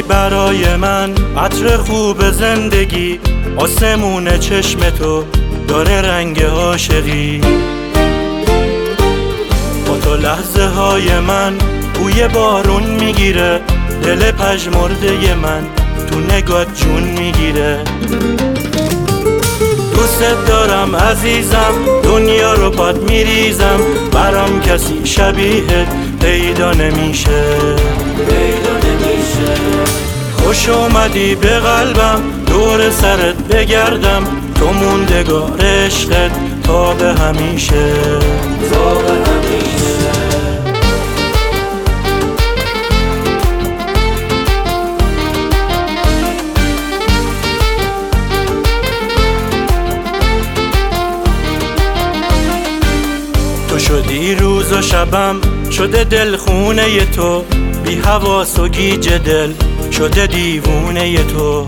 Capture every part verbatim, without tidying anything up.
برای من عطر خوب زندگی، آسمون چشم تو داره رنگ عاشقی. با تو لحظه های من بوی بارون میگیره، دل پژمرده من تو نگات جون میگیره. دوست دارم عزیزم، دنیا رو باد میریزم، برام کسی شبیهت پیدا نمیشه، پیدا نمیشه. خوش اومدی به قلبم، دور سرت بگردم، تو موندگار عشقت تا به همیشه، تا به همیشه. تو شدی روز و شبم، شده دل خونه تو، بی حواس و گیج دل شده دیوونه تو.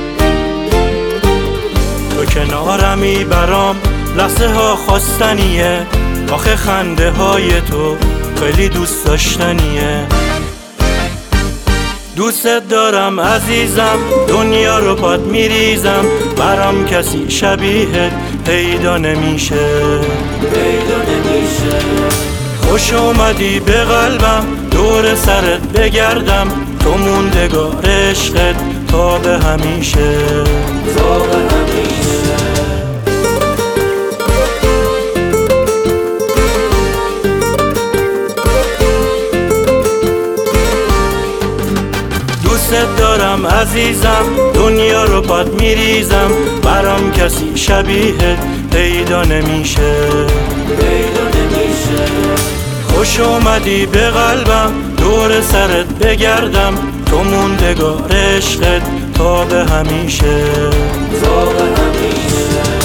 تو کنارمی برام لحظه ها خواستنیه، آخه خنده های تو خیلی دوست داشتنیه. دوست دارم عزیزم، دنیا رو باد میریزم، برام کسی شبیهت پیدا نمیشه، پیدا نمیشه. خوش اومدی به قلبم، دور سرت بگردم، تو موندگار عشقت تا به همیشه، تا به همیشه. دوست دارم عزیزم، دنیا رو باد میریزم، برام کسی شبیهت پیدا نمیشه، پیدا نمیشه. خوش اومدی به قلبم، دور سرت بگردم، تو موندگار عشقت تا به همیشه، تا به همیشه.